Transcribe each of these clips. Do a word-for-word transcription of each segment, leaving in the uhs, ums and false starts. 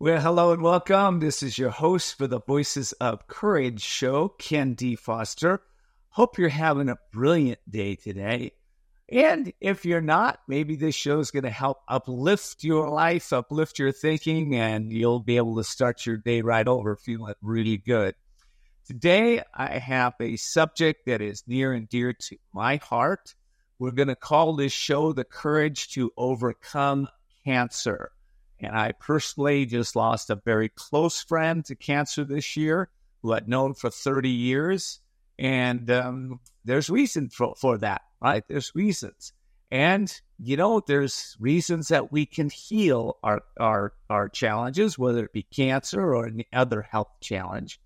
Well, hello and welcome. This is your host for the Voices of Courage show, Ken D. Foster. Hope you're having a brilliant day today. And if you're not, maybe this show is going to help uplift your life, uplift your thinking, and you'll be able to start your day right over feeling really good. Today, I have a subject that is near and dear to my heart. We're going to call this show The Courage to Overcome Cancer. And I personally just lost a very close friend to cancer this year, who I'd known for thirty years. And um, there's reason for, for that, right? There's reasons. And, you know, there's reasons that we can heal our, our, our challenges, whether it be cancer or any other health challenge.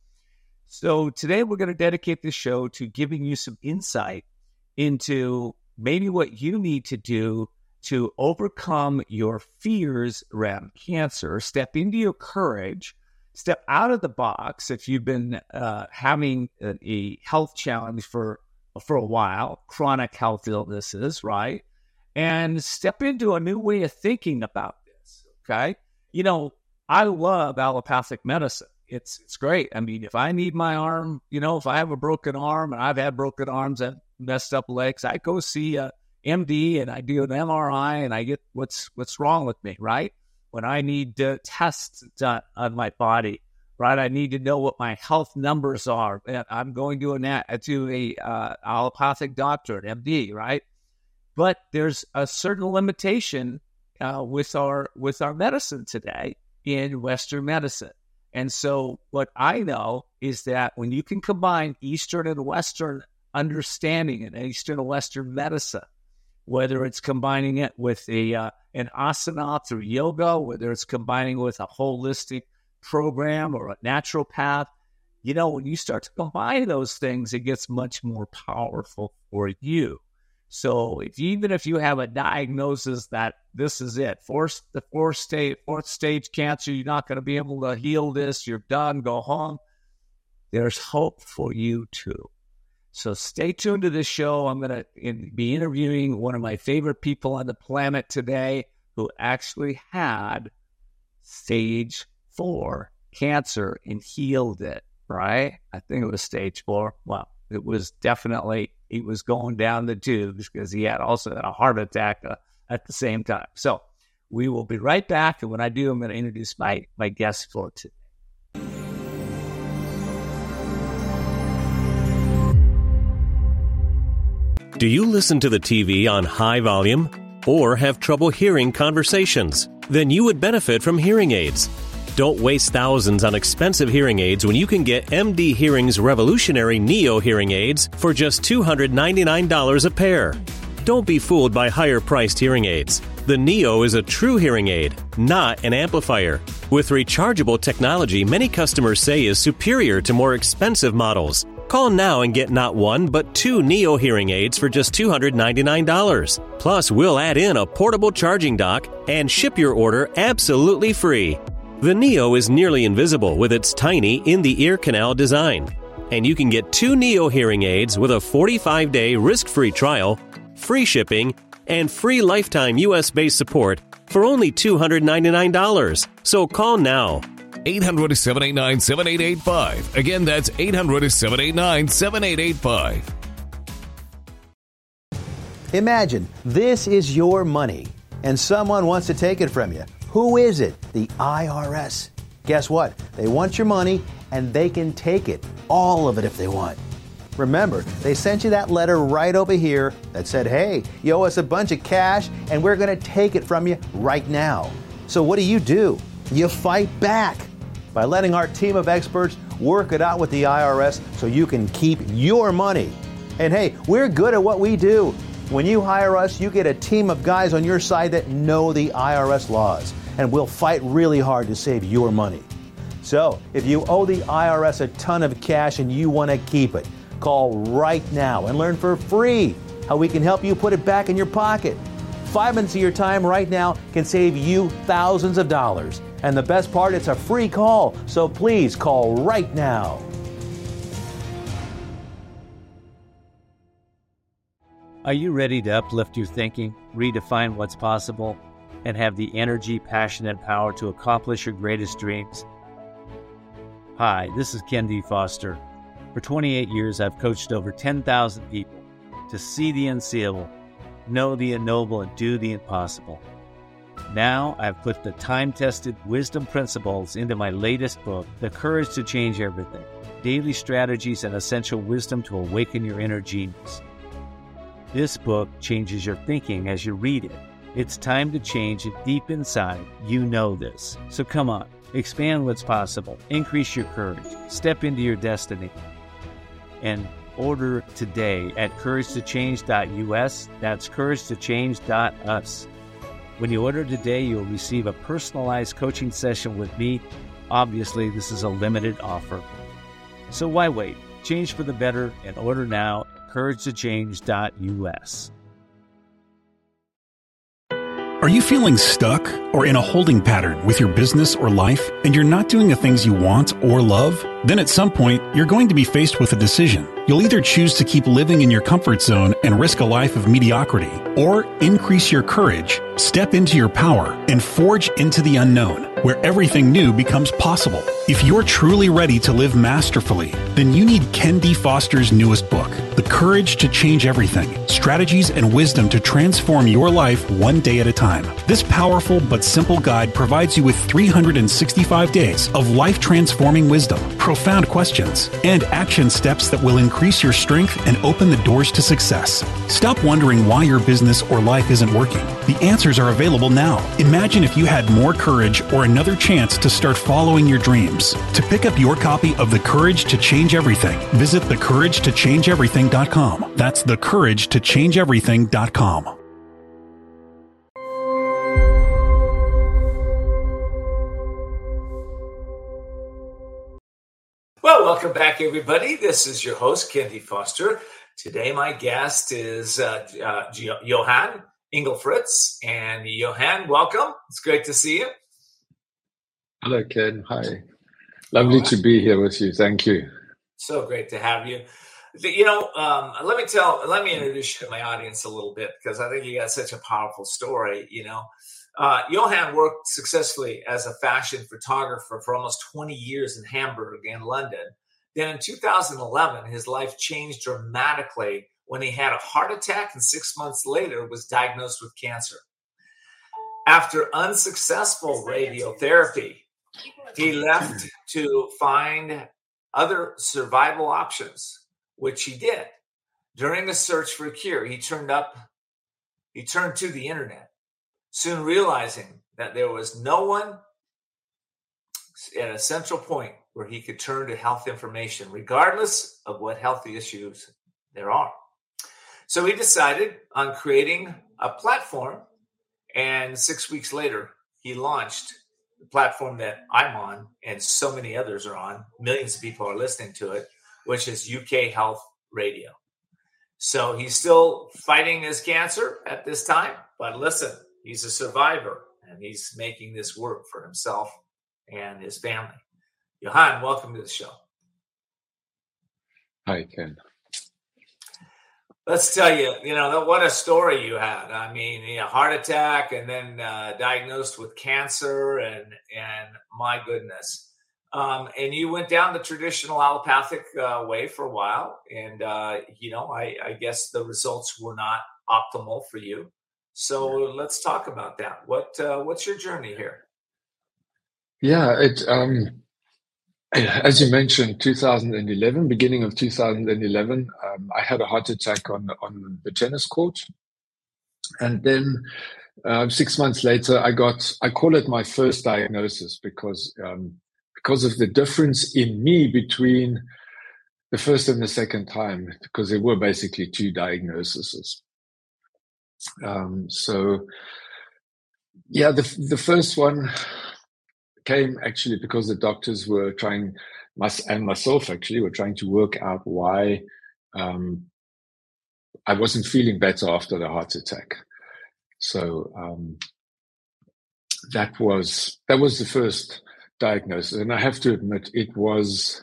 So today we're going to dedicate this show to giving you some insight into maybe what you need to do to overcome your fears around cancer, step into your courage, step out of the box if you've been uh, having a, a health challenge for, for a while, chronic health illnesses, right? And step into a new way of thinking about this, okay? You know, I love allopathic medicine. It's it's great. I mean, if I need my arm, you know, if I have a broken arm, and I've had broken arms and messed up legs, I go see a M D and I do an M R I and I get what's what's wrong with me, right? When I need uh, tests done on my body, right? I need to know what my health numbers are. And I'm going to, an, to a uh, allopathic doctor, an M D, right? But there's a certain limitation uh, with our with our medicine today in Western medicine. And so what I know is that when you can combine Eastern and Western understanding and Eastern and Western medicine, whether it's combining it with a uh, an asana through yoga, whether it's combining with a holistic program or a naturopath, you know, when you start to combine those things, it gets much more powerful for you. So if even if you have a diagnosis that this is it, fourth, the fourth stage, fourth stage cancer, you're not going to be able to heal this, you're done, go home, there's hope for you too. So stay tuned to this show. I'm going to in, be interviewing one of my favorite people on the planet today who actually had stage four cancer and healed it, right? I think it was stage four. Well, it was definitely, he was going down the tubes because he had also had a heart attack uh, at the same time. So we will be right back. And when I do, I'm going to introduce my, my guest for today. Do you listen to the T V on high volume or have trouble hearing conversations? Then you would benefit from hearing aids. Don't waste thousands on expensive hearing aids when you can get M D Hearing's revolutionary Neo hearing aids for just two hundred ninety-nine dollars a pair. Don't be fooled by higher-priced hearing aids. The Neo is a true hearing aid, not an amplifier. With rechargeable technology many customers say is superior to more expensive models. Call now and get not one, but two Neo hearing aids for just two hundred ninety-nine dollars. Plus, we'll add in a portable charging dock and ship your order absolutely free. The Neo is nearly invisible with its tiny in-the-ear canal design. And you can get two Neo hearing aids with a forty-five day risk-free trial, free shipping, and free lifetime U S-based support for only two hundred ninety-nine dollars. So call now. eight hundred, seven eight nine, seven eight eight five. Again, that's eight hundred, seven eight nine, seven eight eight five. Imagine this is your money and someone wants to take it from you. Who is it? The I R S. Guess what? They want your money and they can take it. All of it if they want. Remember, they sent you that letter right over here that said, hey, you owe us a bunch of cash and we're going to take it from you right now. So what do you do? You fight back by letting our team of experts work it out with the I R S so you can keep your money. And hey, we're good at what we do. When you hire us, you get a team of guys on your side that know the I R S laws, and we'll fight really hard to save your money. So, if you owe the I R S a ton of cash and you want to keep it, call right now and learn for free how we can help you put it back in your pocket. Five minutes of your time right now can save you thousands of dollars. And the best part, it's a free call, so please call right now. Are you ready to uplift your thinking, redefine what's possible? and have the energy, passion, and power to accomplish your greatest dreams? Hi, this is Ken D. Foster. For twenty-eight years, I've coached over ten thousand people to see the unseeable, know the unknowable, and do the impossible. Now, I've put the time-tested wisdom principles into my latest book, The Courage to Change Everything: Daily Strategies and Essential Wisdom to Awaken Your Inner Genius. This book changes your thinking as you read it. It's time to change it deep inside. You know this. So come on, expand what's possible, increase your courage, step into your destiny, and order today at courage to change dot U S. That's courage to change dot U S. When you order today, you'll receive a personalized coaching session with me. Obviously, this is a limited offer. So why wait? Change for the better and order now at courage to change dot U S. Are you feeling stuck or in a holding pattern with your business or life, and you're not doing the things you want or love? Then at some point, you're going to be faced with a decision. You'll either choose to keep living in your comfort zone and risk a life of mediocrity, or increase your courage, step into your power, and forge into the unknown, where everything new becomes possible. If you're truly ready to live masterfully, then you need Ken D. Foster's newest book, The Courage to Change Everything: Strategies and Wisdom to Transform Your Life One Day at a Time. This powerful but simple guide provides you with three hundred sixty-five days of life-transforming wisdom, profound questions, and action steps that will increase your strength and open the doors to success. Stop wondering why your business or life isn't working. The answers are available now. Imagine if you had more courage or another chance to start following your dreams. To pick up your copy of The Courage to Change Everything, visit the courage to change everything dot com. That's the courage to change everything dot com. Well, welcome back, everybody. This is your host, Ken D. Foster. Today, my guest is uh, uh, Johan Engelfritz. And Johan, welcome. It's great to see you. Hello, Ken. Hi. Lovely right. to be here with you. Thank you. So great to have you. You know, um, let me tell, let me introduce you to my audience a little bit, because I think you got such a powerful story. You know, uh, Johan worked successfully as a fashion photographer for almost twenty years in Hamburg and London. Then in two thousand eleven, his life changed dramatically when he had a heart attack, and six months later was diagnosed with cancer. After unsuccessful radiotherapy, he left to find other survival options, which he did. During a search for a cure, he turned up, he turned to the internet, soon realizing that there was no one at a central point where he could turn to health information, regardless of what health issues there are. So he decided on creating a platform, and six weeks later, he launched the platform that I'm on and so many others are on. Millions of people are listening to it, which is U K Health Radio. So he's still fighting his cancer at this time, but listen, he's a survivor and he's making this work for himself and his family. Johan, welcome to the show. Hi, Ken. Let's tell you, you know, what a story you had. I mean, you know, heart attack and then uh, diagnosed with cancer and, and my goodness. Um, and you went down the traditional allopathic uh, way for a while. And, uh, you know, I, I guess the results were not optimal for you. So let's talk about that. What uh, what's your journey here? Yeah, it, um, as you mentioned, two thousand eleven, beginning of two thousand eleven, um, I had a heart attack on, on the tennis court. And then uh, six months later, I got, I call it my first diagnosis because um, because of the difference in me between the first and the second time, because there were basically two diagnoses. Um, so, yeah, the the first one came actually because the doctors were trying, and myself actually, were trying to work out why um, I wasn't feeling better after the heart attack. So um, that was that was the first diagnosis, and I have to admit it was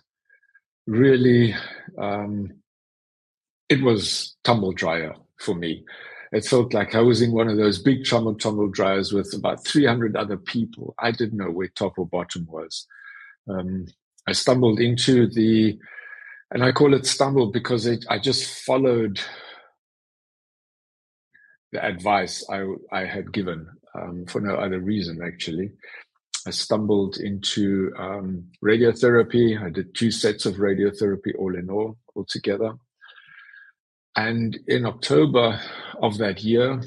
really um, it was tumble dryer for me. it felt like I was in one of those big tumble tumble dryers with about three hundred other people. I didn't know where top or bottom was. Um, I stumbled into the, and I call it stumble because it, I just followed the advice I, I had given um, for no other reason, actually. I stumbled into um, radiotherapy. I did two sets of radiotherapy all in all, altogether. And in October of that year,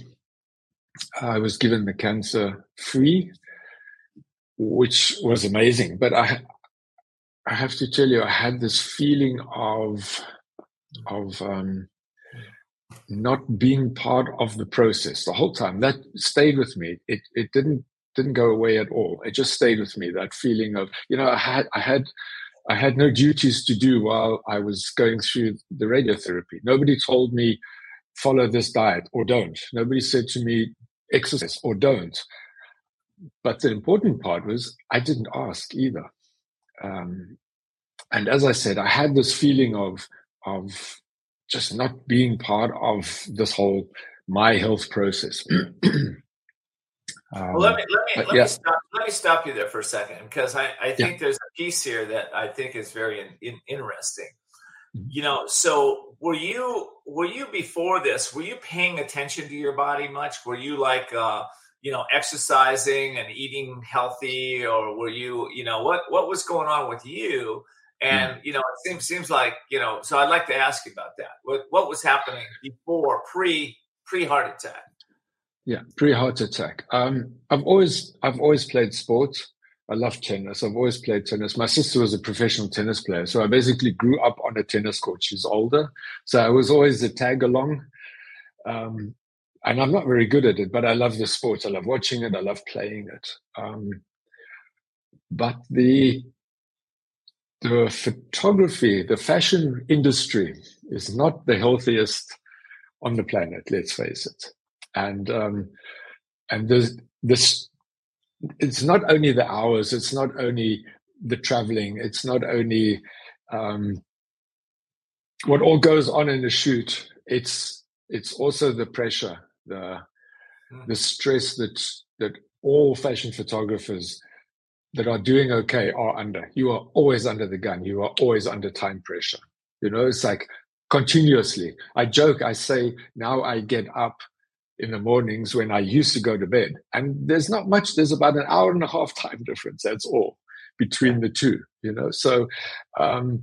I was given the cancer free, which was amazing. But I, I have to tell you, I had this feeling of, of um, not being part of the process the whole time. That stayed with me. It it didn't didn't go away at all. It just stayed with me. That feeling of, you know, I had I had I had no duties to do while I was going through the radiotherapy. Nobody told me follow this diet or don't. Nobody said to me exercise or don't. But the important part was I didn't ask either. Um, and as I said, I had this feeling of of just not being part of this whole my health process. um, well, let me let me let, yeah. me stop, let me stop you there for a second, because I, I think yeah. there's a piece here that I think is very in, in, interesting. Mm-hmm. You know, so were you were you before this? Were you paying attention to your body much? Were you like uh, you know exercising and eating healthy, or were you you know what what was going on with you? And, you know, it seems seems like, you know, so I'd like to ask you about that. What what was happening before, pre, pre-heart attack? Yeah, pre-heart attack. Um, I've always I've always played sports. I love tennis. I've always played tennis. My sister was a professional tennis player. So I basically grew up on a tennis court. She's older. So I was always a tag along. Um, and I'm not very good at it, but I love the sport. I love watching it. I love playing it. Um, but the... The photography, the fashion industry is not the healthiest on the planet, let's face it. And um, and there's this, it's not only the hours, it's not only the traveling, it's not only um, what all goes on in the shoot. It's it's also the pressure, the the stress that that all fashion photographers that are doing okay are under. You are always under the gun. You are always under time pressure. You know, it's like continuously. I joke, I say, now I get up in the mornings when I used to go to bed. And there's not much, there's about an hour and a half time difference. That's all between the two, you know. So um,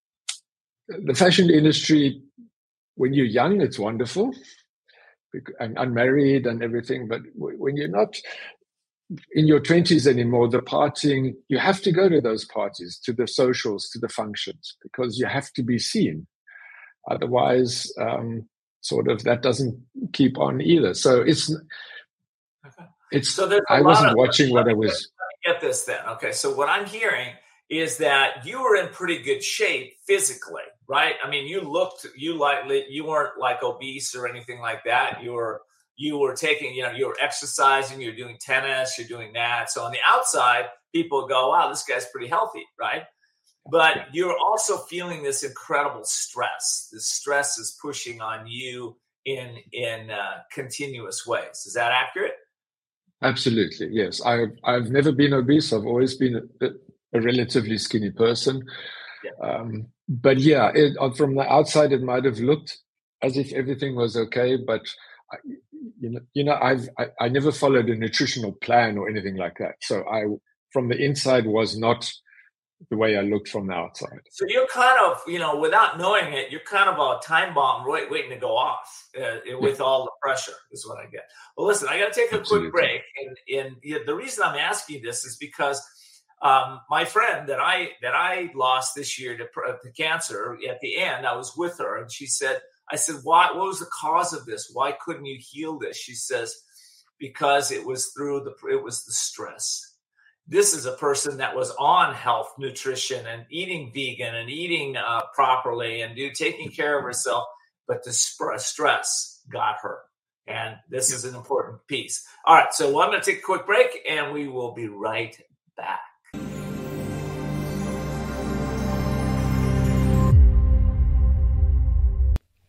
the fashion industry, when you're young, it's wonderful and unmarried and everything. But when you're not in your twenties anymore, the partying, you have to go to those parties, to the socials, to the functions, because you have to be seen. Otherwise, um, sort of that doesn't keep on either. So it's, okay. it's, so there's a I lot wasn't of, watching what I was. Let me get this then. Okay. So what I'm hearing is that you were in pretty good shape physically, right? I mean, you looked, you like, you weren't like obese or anything like that. You were, You were taking, you know, you were exercising, you're doing tennis, you're doing that. So on the outside, people go, wow, this guy's pretty healthy, right? But you're also feeling this incredible stress. This stress is pushing on you in in uh, continuous ways. Is that accurate? Absolutely, yes. I've, I've never been obese. I've always been a, a relatively skinny person. Yeah. Um, but yeah, it, from the outside, it might have looked as if everything was okay, but I, You know, you know, I've I, I never followed a nutritional plan or anything like that. So I, from the inside, was not the way I looked from the outside. So you're kind of, you know, without knowing it, you're kind of a time bomb wait, waiting to go off uh, with yeah. all the pressure. Is what I get. Well, listen, I got to take a Absolutely. quick break, and and you know, the reason I'm asking this is because um, my friend that I that I lost this year to, to cancer. At the end, I was with her, and she said. I said, why, what was the cause of this? Why couldn't you heal this? She says, because it was through the, it was the stress. This is a person that was on health, nutrition, and eating vegan and eating uh, properly and do taking care of herself. But the sp- stress got her. And this is an important piece. All right. So I'm going to take a quick break and we will be right back.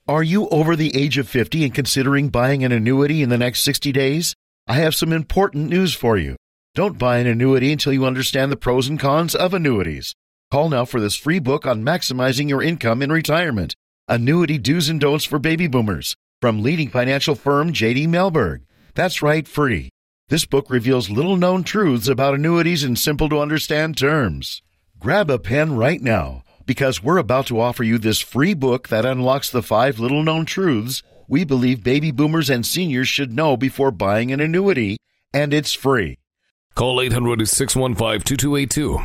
Are you over the age of fifty and considering buying an annuity in the next sixty days? I have some important news for you. Don't buy an annuity until you understand the pros and cons of annuities. Call now for this free book on maximizing your income in retirement. Annuity Do's and Don'ts for Baby Boomers from leading financial firm J D Mellberg. That's right, free. This book reveals little-known truths about annuities in simple-to-understand terms. Grab a pen right now, because we're about to offer you this free book that unlocks the five little-known truths we believe baby boomers and seniors should know before buying an annuity, and it's free. Call eight hundred, six one five, two two eight two.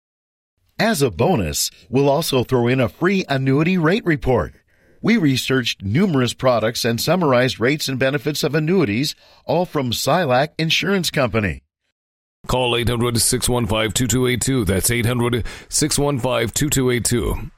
As a bonus, we'll also throw in a free annuity rate report. We researched numerous products and summarized rates and benefits of annuities, all from Silac Insurance Company. Call eight hundred, six one five, two two eight two. That's eight hundred, six one five, two two eight two.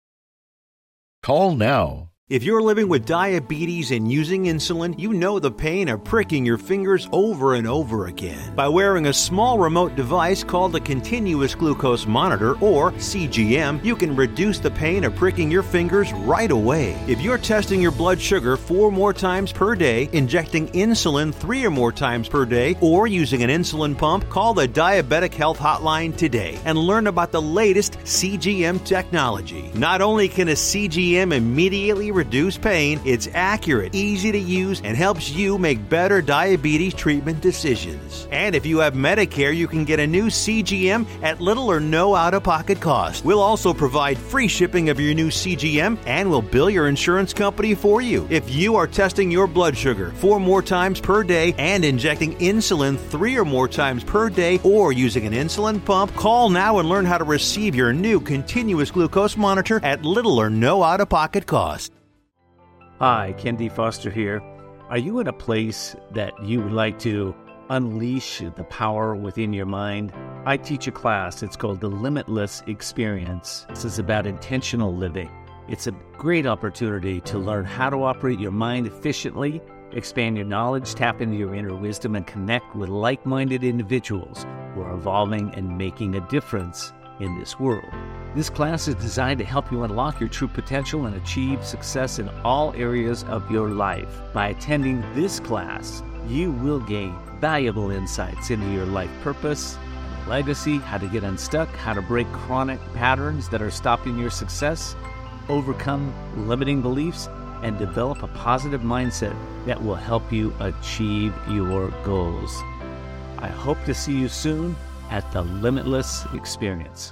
Call now. If you're living with diabetes and using insulin, you know the pain of pricking your fingers over and over again. By wearing a small remote device called a continuous glucose monitor, or C G M, you can reduce the pain of pricking your fingers right away. If you're testing your blood sugar four more times per day, injecting insulin three or more times per day, or using an insulin pump, call the Diabetic Health Hotline today and learn about the latest C G M technology. Not only can a C G M immediately reduce pain, it's accurate, easy to use, and helps you make better diabetes treatment decisions. And if you have Medicare, you can get a new C G M at little or no out-of-pocket cost. We'll also provide free shipping of your new C G M, and we'll bill your insurance company for you. If you are testing your blood sugar four more times per day and injecting insulin three or more times per day, or using an insulin pump, call now and learn how to receive your new continuous glucose monitor at little or no out-of-pocket cost. Hi, Ken D. Foster here. Are you in a place that you would like to unleash the power within your mind? I teach a class. It's called The Limitless Experience. This is about intentional living. It's a great opportunity to learn how to operate your mind efficiently, expand your knowledge, tap into your inner wisdom, and connect with like-minded individuals who are evolving and making a difference in this world. This class is designed to help you unlock your true potential and achieve success in all areas of your life. By attending this class, you will gain valuable insights into your life purpose, legacy, how to get unstuck, how to break chronic patterns that are stopping your success, overcome limiting beliefs, and develop a positive mindset that will help you achieve your goals. I hope to see you soon at the Limitless Experience.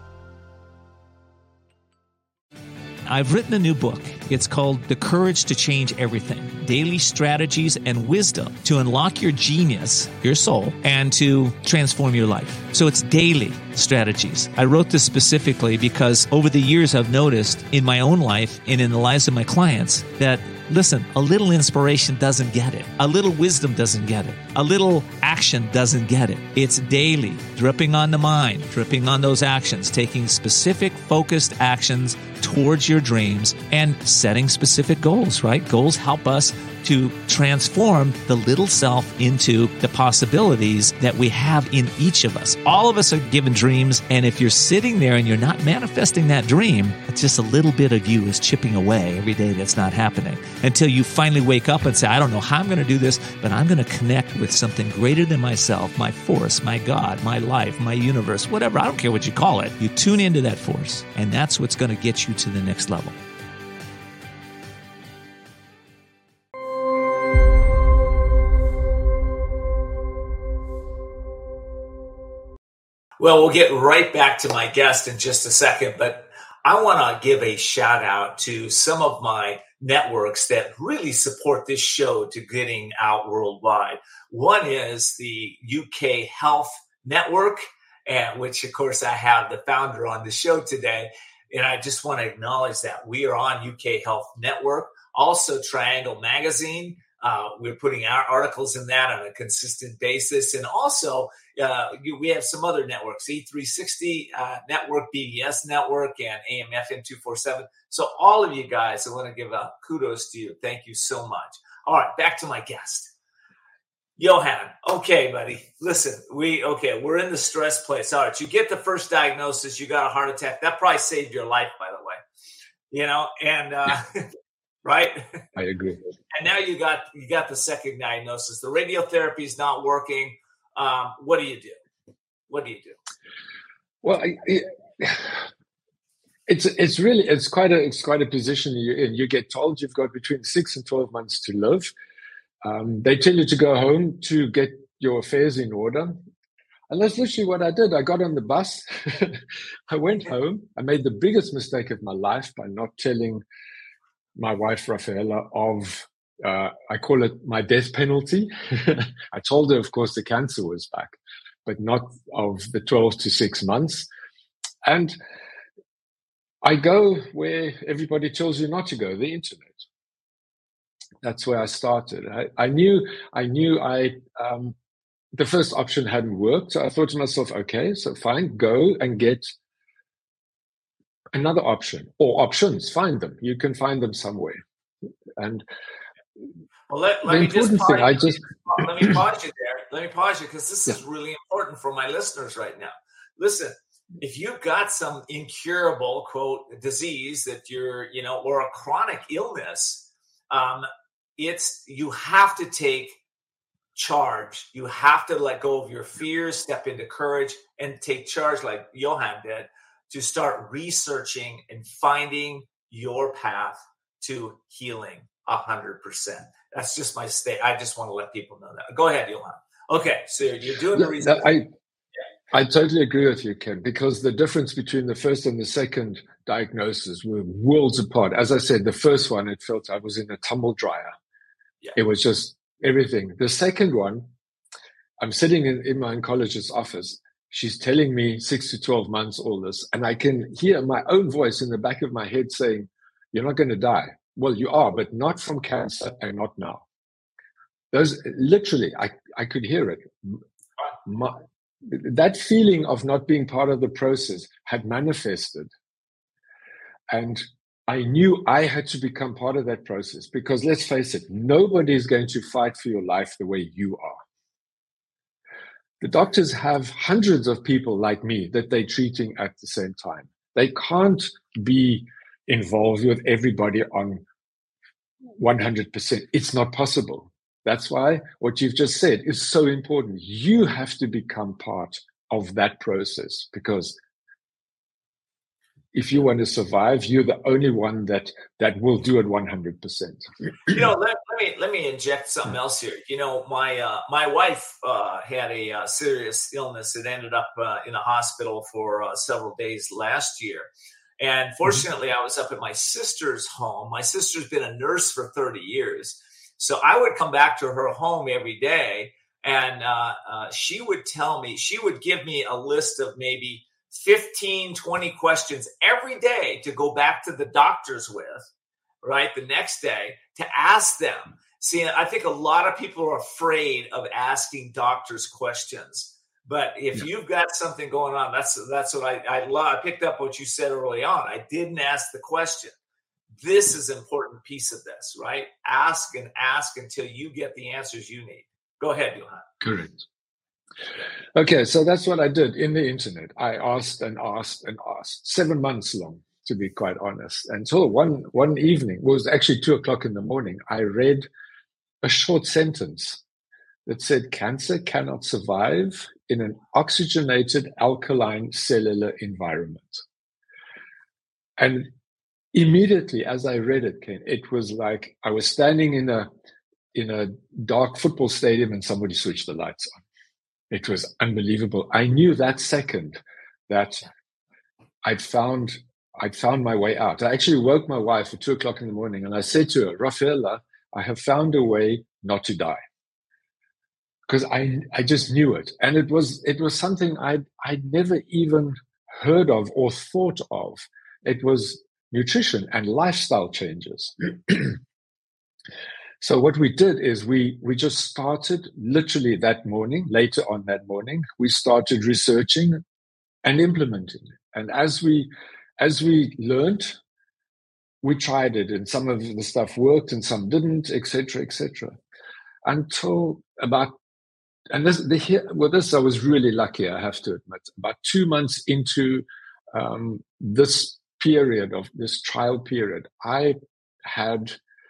I've written a new book. It's called The Courage to Change Everything, Daily Strategies and Wisdom to Unlock Your Genius, your soul, and to transform your life. So it's daily strategies. I wrote this specifically because over the years I've noticed in my own life and in the lives of my clients that, listen, a little inspiration doesn't get it. A little wisdom doesn't get it. A little action doesn't get it. It's daily, dripping on the mind, dripping on those actions, taking specific focused actions towards your dreams and setting specific goals, right? Goals help us to transform the little self into the possibilities that we have in each of us. All of us are given dreams, and if you're sitting there and you're not manifesting that dream, it's just a little bit of you is chipping away every day that's not happening until you finally wake up and say, I don't know how I'm going to do this, but I'm going to connect with something greater than myself, my force, my God, my life, my universe, whatever. I don't care what you call it. You tune into that force, and that's what's going to get you to the next level. Well, we'll get right back to my guest in just a second, but I want to give a shout out to some of my networks that really support this show to getting out worldwide. One is the U K Health Network, and which, of course, I have the founder on the show today. And I just want to acknowledge that we are on U K Health Network. Also, Triangle Magazine. Uh, we're putting our articles in that on a consistent basis. And also, uh, you, we have some other networks, E three sixty uh, Network, B B S Network, and A M F M two forty-seven. So all of you guys, I want to give a kudos to you. Thank you so much. All right, back to my guest. Johan, okay, buddy. Listen, we okay. We're in the stress place. All right, you get the first diagnosis. You got a heart attack. That probably saved your life, by the way. You know, and uh, right? I agree. And now you got you got the second diagnosis. The radiotherapy is not working. Um, what do you do? What do you do? Well, I, it, it's it's really it's quite a it's quite a position you're in. You get told you've got between six and twelve months to live. Um, they tell you to go home to get your affairs in order. And that's literally what I did. I got on the bus. I went home. I made the biggest mistake of my life by not telling my wife, Rafaela, of, uh, I call it my death penalty. I told her, of course, the cancer was back, but not of the twelve to six months. And I go where everybody tells you not to go, the internet. That's where I started. I, I knew, I knew I, um, the first option hadn't worked. So I thought to myself, okay, so fine, go and get another option or options, find them. You can find them somewhere. And well, let, let me just pause, thing, I just let me pause you there. Let me pause you because this yeah. is really important for my listeners right now. Listen, if you've got some incurable, quote, disease that you're, you know, or a chronic illness, um, it's, you have to take charge. You have to let go of your fears, step into courage, and take charge like Johan did to start researching and finding your path to healing a hundred percent. That's just my state. I just want to let people know that. Go ahead, Johan. Okay. So you're doing the research. I, I totally agree with you, Ken, because the difference between the first and the second diagnosis were worlds apart. As I said, the first one, it felt I was in a tumble dryer. Yeah. It was just everything. The second one, I'm sitting in, in my oncologist's office. She's telling me six to twelve months, all this. And I can hear my own voice in the back of my head saying, you're not going to die. Well, you are, but not from cancer and not now. Those literally, I, I could hear it. My, that feeling of not being part of the process had manifested. And I knew I had to become part of that process because let's face it, nobody is going to fight for your life the way you are. The doctors have hundreds of people like me that they're treating at the same time. They can't be involved with everybody on one hundred percent. It's not possible. That's why what you've just said is so important. You have to become part of that process because if you want to survive, you're the only one that, that will do it one hundred percent. You know, let, let me let me inject something else here. You know, my uh, my wife uh, had a uh, serious illness that ended up uh, in a hospital for uh, several days last year. And fortunately, I was up at my sister's home. My sister's been a nurse for thirty years. So I would come back to her home every day, and uh, uh, she would tell me, she would give me a list of maybe fifteen, twenty questions every day to go back to the doctors with, right, the next day to ask them. See, I think a lot of people are afraid of asking doctors questions. But if yeah. you've got something going on, that's that's what I, I love. I picked up what you said early on. I didn't ask the question. This is an important piece of this, right? Ask and ask until you get the answers you need. Go ahead, Johan. Correct. Okay, so that's what I did in the internet. I asked and asked and asked, seven months long, to be quite honest. Until one one evening, it was actually two o'clock in the morning, I read a short sentence that said, cancer cannot survive in an oxygenated alkaline cellular environment. And immediately as I read it, Ken, it was like I was standing in a in a dark football stadium and somebody switched the lights on. It was unbelievable. I knew that second that I'd found I'd found my way out. I actually woke my wife at two o'clock in the morning and I said to her, Rafaela, I have found a way not to die. Because I I just knew it. And it was it was something I'd I'd never even heard of or thought of. It was nutrition and lifestyle changes. So what we did is we we just started literally that morning, later on that morning, we started researching and implementing. And as we as we learned, we tried it, and some of the stuff worked and some didn't, et cetera, et cetera. Until about and this the here well this I was really lucky, I have to admit. About two months into um, this period of this trial period, I had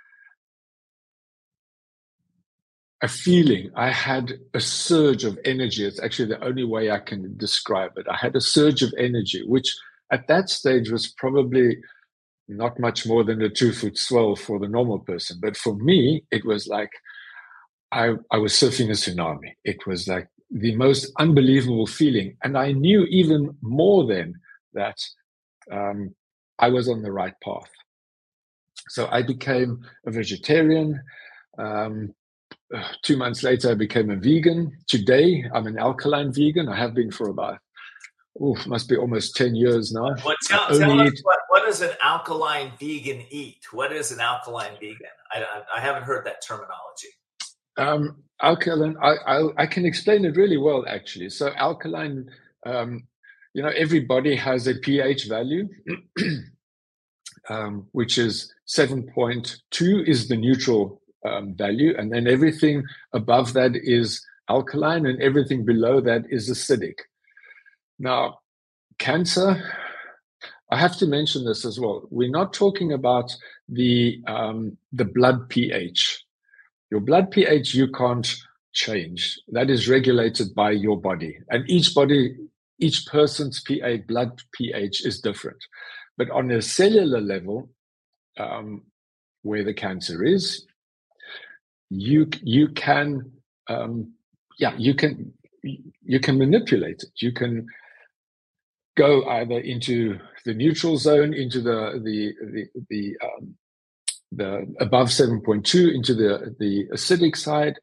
a feeling. I had a surge of energy. It's actually the only way I can describe it. I had a surge of energy, which at that stage was probably not much more than a two foot swell for the normal person. But for me, it was like I, I was surfing a tsunami. It was like the most unbelievable feeling. And I knew even more then that um, I was on the right path. So I became a vegetarian. Um, two months later, I became a vegan. Today, I'm an alkaline vegan. I have been for about, oh, must be almost ten years now. Well, tell, tell us what, what does an alkaline vegan eat? What is an alkaline vegan? I, I, I haven't heard that terminology. Um, alkaline, I, I, I can explain it really well, actually. So alkaline, um, you know, everybody has a pH value, um, which is seven point two is the neutral um, value. And then everything above that is alkaline and everything below that is acidic. Now, cancer, I have to mention this as well. We're not talking about the um, the blood pH. Your blood pH you can't change. That is regulated by your body. And each body, each person's pH, blood pH is different. But on a cellular level, um, where the cancer is, you you can um, yeah you can you can manipulate it. You can go either into the neutral zone, into the the the the, um, the above seven point two, into the the acidic side.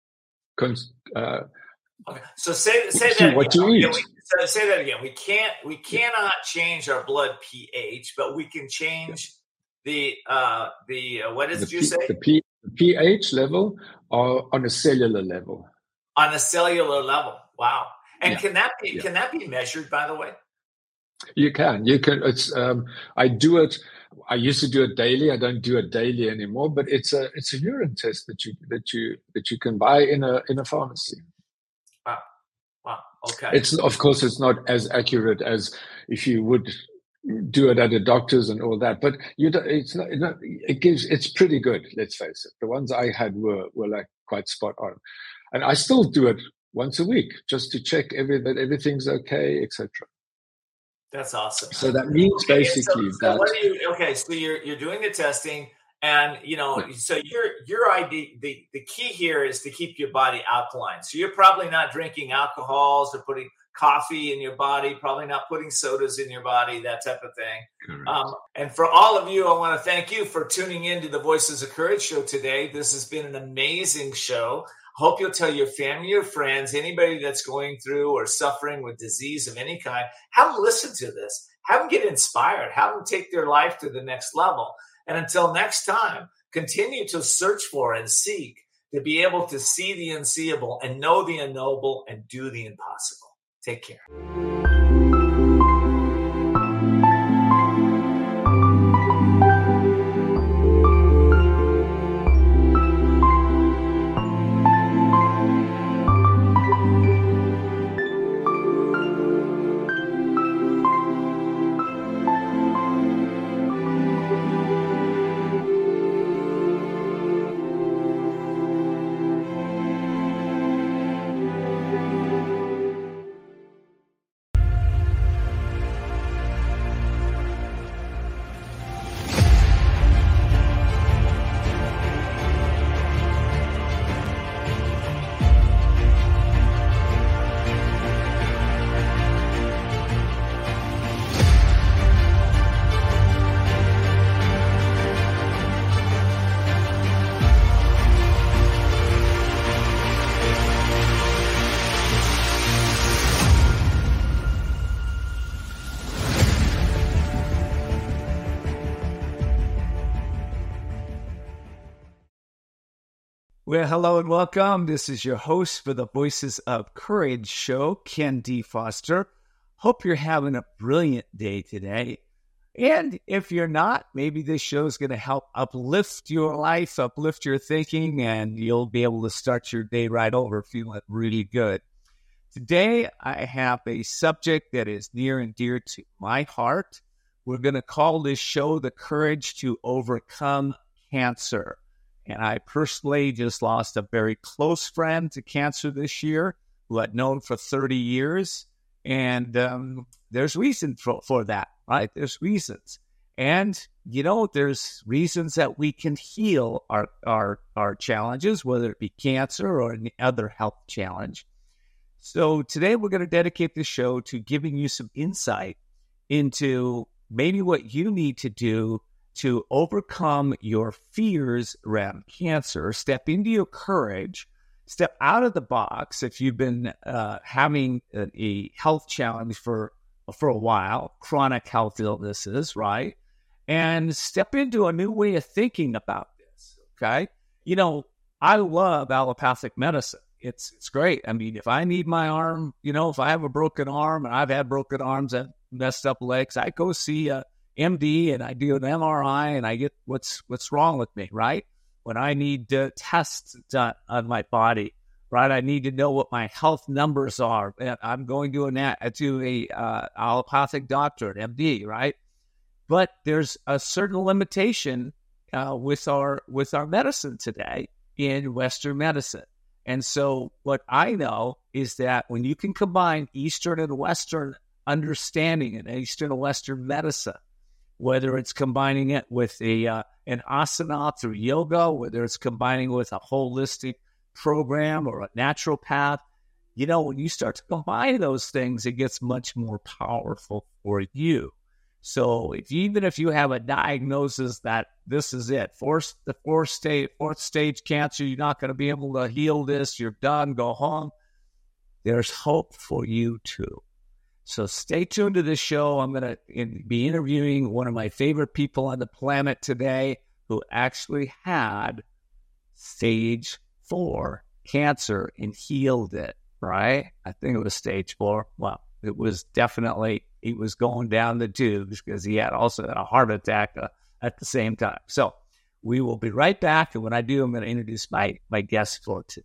Uh, okay, so say say that what again. you eat. Okay, we, so say that again. We can't we cannot change our blood pH, but we can change the uh, the uh, what did the you P, say? The, P, the pH level or on a cellular level. On a cellular level. Wow. And Yeah. can that be Yeah. can that be measured, by the way? You can, you can. It's. Um, I do it. I used to do it daily. I don't do it daily anymore. But it's a it's a urine test that you that you that you can buy in a in a pharmacy. Wow. Wow. Okay. It's of course it's not as accurate as if you would do it at a doctor's and all that. But you don't, it's not, it's not. It gives. It's pretty good. Let's face it. The ones I had were were like quite spot on, and I still do it once a week just to check every that everything's okay, et cetera. That's awesome. So that means Okay, basically so, so that. what do you, okay, so you're you're doing the testing, and you know, so your your idea, the the key here is to keep your body alkaline. So you're probably not drinking alcohols or putting coffee in your body, probably not putting sodas in your body, that type of thing. Um, and for all of you, I want to thank you for tuning in to the Voices of Courage show today. This has been an amazing show. Hope you'll tell your family, your friends, anybody that's going through or suffering with disease of any kind, have them listen to this. Have them get inspired. Have them take their life to the next level. And until next time, continue to search for and seek to be able to see the unseeable and know the unknowable and do the impossible. Take care. Well, hello and welcome. This is your host for the Voices of Courage show, Ken D. Foster. Hope you're having a brilliant day today. And if you're not, maybe this show is going to help uplift your life, uplift your thinking, and you'll be able to start your day right over feeling really good. Today, I have a subject that is near and dear to my heart. We're going to call this show The Courage to Overcome Cancer. And I personally just lost a very close friend to cancer this year who I'd known for thirty years. And um, there's reason for, for that, right? There's reasons. And, you know, there's reasons that we can heal our, our, our challenges, whether it be cancer or any other health challenge. So today we're going to dedicate the show to giving you some insight into maybe what you need to do to overcome your fears around cancer, step into your courage, step out of the box if you've been uh, having a, a health challenge for, for a while, chronic health illnesses, right? And step into a new way of thinking about this, okay? You know, I love allopathic medicine. It's it's great. I mean, if I need my arm, you know, if I have a broken arm, and I've had broken arms and messed up legs, I go see a M D and I do an M R I and I get what's what's wrong with me, right? When I need uh, tests done on my body, right? I need to know what my health numbers are. And I'm going to, an, to a uh, allopathic doctor, an M D, right? But there's a certain limitation uh, with our with our medicine today in Western medicine. And so what I know is that when you can combine Eastern and Western understanding and Eastern and Western medicine, whether it's combining it with a uh, an asana through yoga, whether it's combining with a holistic program or a naturopath, you know, when you start to combine those things, it gets much more powerful for you. So if even if you have a diagnosis that this is it, fourth, the fourth stage, fourth stage cancer, you're not going to be able to heal this, you're done, go home, there's hope for you too. So stay tuned to this show. I'm going to in, be interviewing one of my favorite people on the planet today who actually had stage four cancer and healed it, right? I think it was stage four. Well, it was definitely, he was going down the tubes because he had also had a heart attack uh, at the same time. So we will be right back. And when I do, I'm going to introduce my, my guest for today.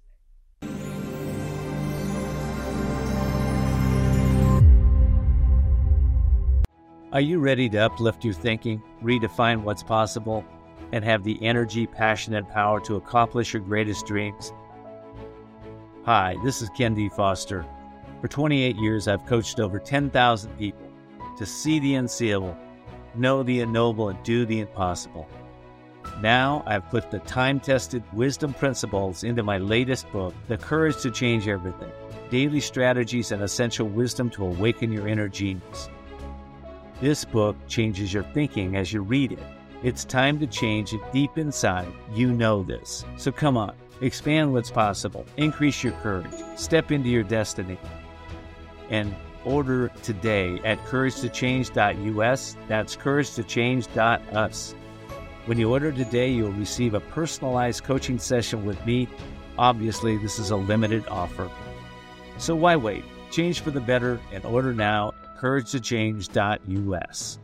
Are you ready to uplift your thinking, redefine what's possible, and have the energy, passion, and power to accomplish your greatest dreams? Hi, this is Ken D. Foster. For twenty-eight years, I've coached over ten thousand people to see the unseeable, know the unknowable, and do the impossible. Now, I've put the time-tested wisdom principles into my latest book, The Courage to Change Everything, Daily Strategies and Essential Wisdom to Awaken Your Inner Genius. This book changes your thinking as you read it. It's time to change it deep inside. You know this. So come on, expand what's possible, increase your courage, step into your destiny, and order today at courage to change dot U S. That's courage to change dot U S. When you order today, you'll receive a personalized coaching session with me. Obviously, this is a limited offer. So why wait? Change for the better and order now at courage to change dot U S.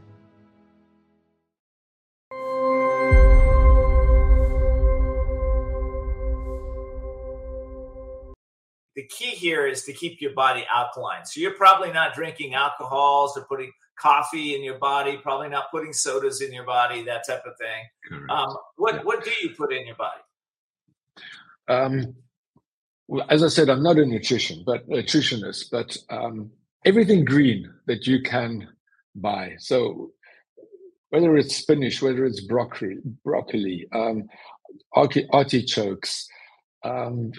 The key here is to keep your body alkaline. So you're probably not drinking alcohols or putting coffee in your body, probably not putting sodas in your body, that type of thing. Um, what yeah. what do you put in your body? Um, well, as I said, I'm not a nutrition, but a nutritionist, but um, everything green that you can buy. So whether it's spinach, whether it's broccoli, broccoli, um, artichokes, um,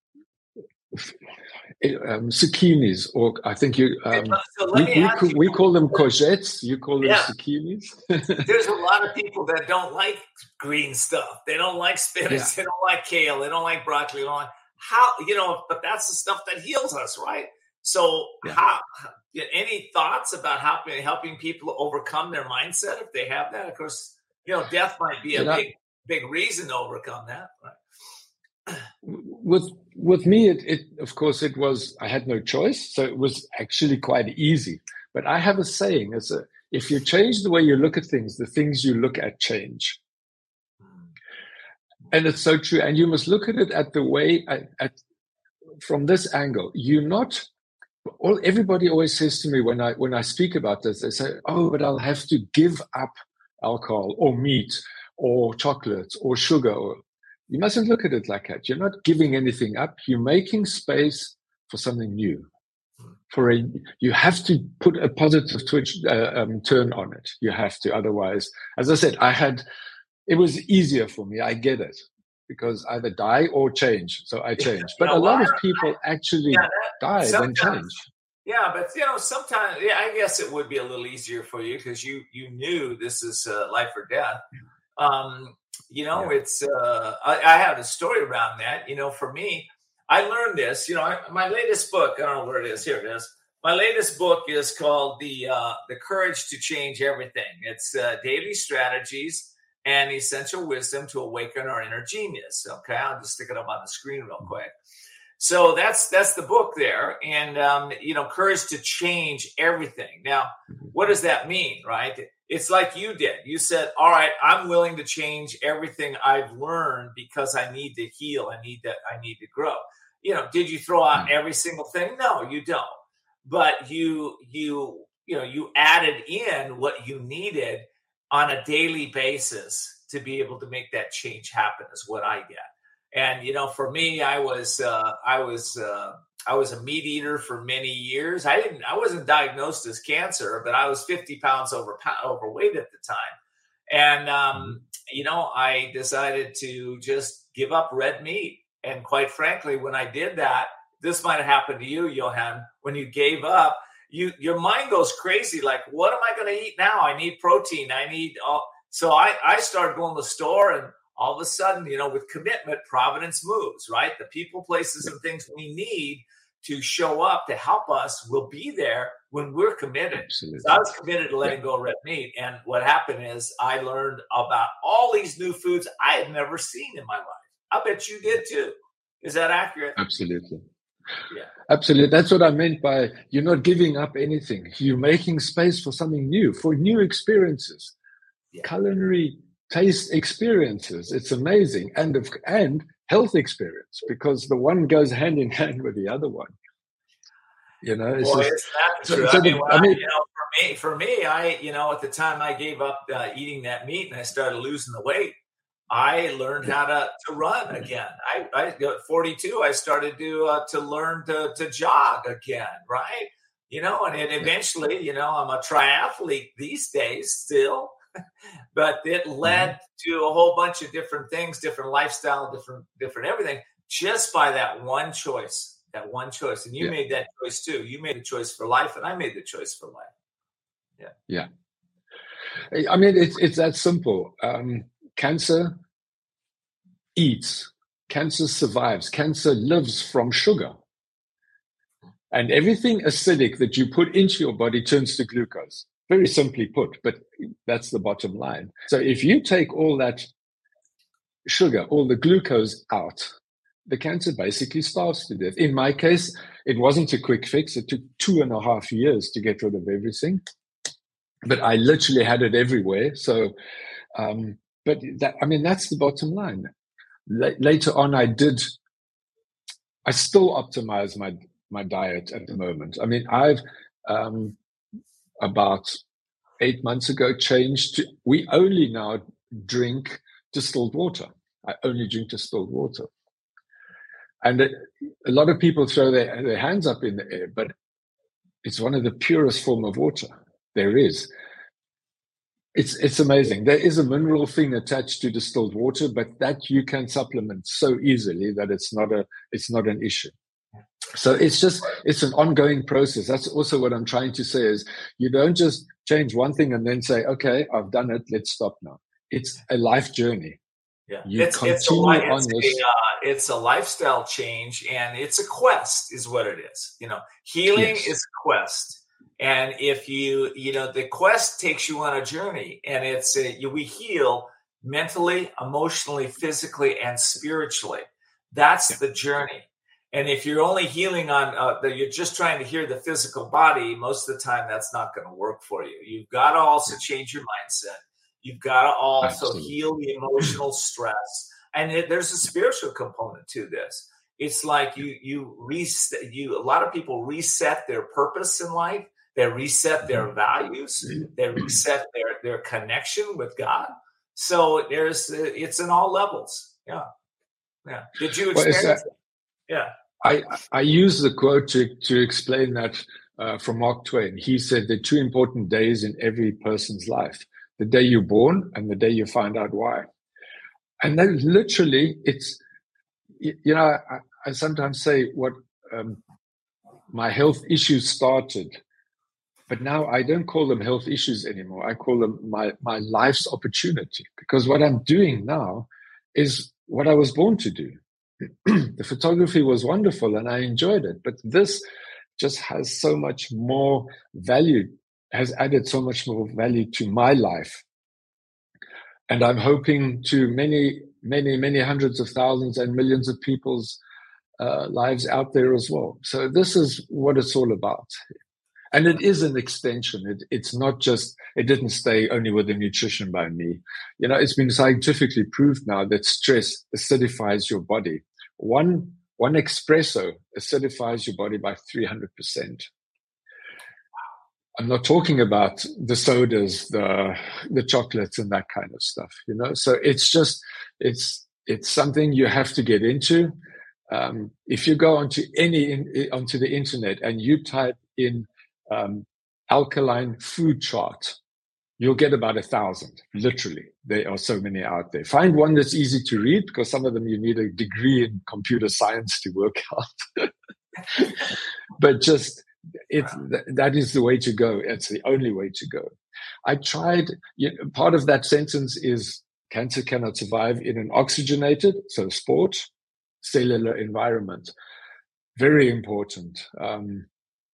Um, zucchinis, or I think you um, so we, we, you, we call them courgettes. You call them yeah. zucchinis. There's a lot of people that don't like green stuff. They don't like spinach. Yeah. They don't like kale. They don't like broccoli. They don't like, how you know? But that's the stuff that heals us, right? So, yeah. how? Any thoughts about how helping people overcome their mindset if they have that? Of course, you know, death might be a yeah. big, big reason to overcome that. Right? With with me, it, it of course it was. I had no choice, so it was actually quite easy. But I have a saying: it's a, if you change the way you look at things, the things you look at change. And it's so true. And you must look at it at the way at, at from this angle. You're not. All everybody always says to me when I when I speak about this, they say, "Oh, but I'll have to give up alcohol or meat or chocolate or sugar." Or, You mustn't look at it like that. You're not giving anything up. You're making space for something new. For a, you have to put a positive twitch uh, um, turn on it. You have to. Otherwise, as I said, I had, it was easier for me. I get it, because either die or change. So I changed. But you know, a lot well, of people I, actually yeah, die and change. Yeah, but you know, sometimes, yeah, I guess it would be a little easier for you because you you knew this is uh, life or death. Um, you know, yeah. it's. Uh, I, I have a story around that. You know, for me, I learned this. You know, I, my latest book. I don't know where it is. Here it is. My latest book is called the uh, the Courage to Change Everything. It's uh, daily strategies and essential wisdom to awaken our inner genius. Okay, I'll just stick it up on the screen real quick. So that's that's the book there, and um, you know, courage to change everything. Now, what does that mean, right? It's like you did. You said, "All right, I'm willing to change everything I've learned because I need to heal. I need that. I need to grow." You know, did you throw out every single thing? No, you don't. But you you you know you added in what you needed on a daily basis to be able to make that change happen. Is what I get. And, you know, for me, I was, uh, I was, uh, I was a meat eater for many years. I didn't, I wasn't diagnosed as cancer, but I was fifty pounds over, overweight at the time. And, um, you know, I decided to just give up red meat. And quite frankly, when I did that, this might have happened to you, Johan, when you gave up, you, your mind goes crazy. Like, what am I going to eat now? I need protein. I need, all. So I, I started going to the store, and all of a sudden, you know, with commitment, Providence moves, right? The people, places, and things we need to show up to help us will be there when we're committed. Absolutely. So I was committed to letting yeah. go of red meat. And what happened is I learned about all these new foods I had never seen in my life. I bet you did too. Is that accurate? Absolutely. Yeah. Absolutely. That's what I meant by you're not giving up anything. You're making space for something new, for new experiences. Yeah. Culinary taste experiences. It's amazing. And of, and health experience, because the one goes hand in hand with the other one. You know, it's, Boy, just, it's that true. So, so I, mean, the, I mean, I, you know, for me, for me, I, you know, at the time I gave up uh, eating that meat and I started losing the weight, I learned how to, to run again. I, I at forty-two, I started to uh, to learn to to jog again, right? You know, and it eventually, you know, I'm a triathlete these days still. But it led mm-hmm. to a whole bunch of different things, different lifestyle, different, different everything, just by that one choice, that one choice. And you yeah. made that choice too. You made the choice for life, and I made the choice for life. Yeah. Yeah. I mean, it's, it's that simple. Um, cancer eats, cancer survives, cancer lives from sugar. And everything acidic that you put into your body turns to glucose. Very simply put, but that's the bottom line. So if you take all that sugar, all the glucose out, the cancer basically starves to death. In my case, it wasn't a quick fix. It took two and a half years to get rid of everything. But I literally had it everywhere. So, um, but that, I mean, that's the bottom line. L- later on, I did, I still optimize my, my diet at the moment. I mean, I've, um, about eight months ago changed to, we only now drink distilled water. I only drink distilled water. And a, a lot of people throw their, their hands up in the air, but it's one of the purest form of water there is. It's, it's amazing. There is a mineral thing attached to distilled water, but that you can supplement so easily that it's not a, it's not an issue. So it's just, it's an ongoing process. That's also what I'm trying to say is you don't just change one thing and then say, okay, I've done it. Let's stop now. It's a life journey. Yeah. You it's, continue it's, a, on it's, this. A, uh, it's a lifestyle change, and it's a quest is what it is. You know, healing yes. is a quest. And if you, you know, the quest takes you on a journey, and it's a, you, we heal mentally, emotionally, physically, and spiritually. That's yeah. the journey. And if you're only healing on, uh, that you're just trying to heal the physical body, most of the time that's not going to work for you. You've got to also change your mindset. You've got to also Absolutely. heal the emotional stress. And it, there's a spiritual component to this. It's like you, you reset, you, a lot of people reset their purpose in life. They reset their values. They reset their, their connection with God. So there's, it's in all levels. Yeah. Yeah. Did you experience it? Yeah. I, I use the quote to, to explain that uh, from Mark Twain. He said there are two important days in every person's life, the day you're born and the day you find out why. And then literally it's, you know, I, I sometimes say what um, my health issues started, but now I don't call them health issues anymore. I call them my, my life's opportunity, because what I'm doing now is what I was born to do. The photography was wonderful and I enjoyed it, but this just has so much more value, has added so much more value to my life. And I'm hoping to many, many, many hundreds of thousands and millions of people's uh, lives out there as well. So this is what it's all about. And it is an extension. It, it's not just, it didn't stay only with the nutrition by me. You know, it's been scientifically proved now that stress acidifies your body. One, one espresso acidifies your body by three hundred percent. I'm not talking about the sodas, the, the chocolates and that kind of stuff, you know? So it's just, it's, it's something you have to get into. Um, if you go onto any, onto the internet and you type in, um, alkaline food chart, you'll get about a thousand, literally. There are so many out there. Find one that's easy to read, because some of them you need a degree in computer science to work out. But just, it, th- that is the way to go. It's the only way to go. I tried, you know, part of that sentence is cancer cannot survive in an oxygenated, so sport, cellular environment. Very important. Um,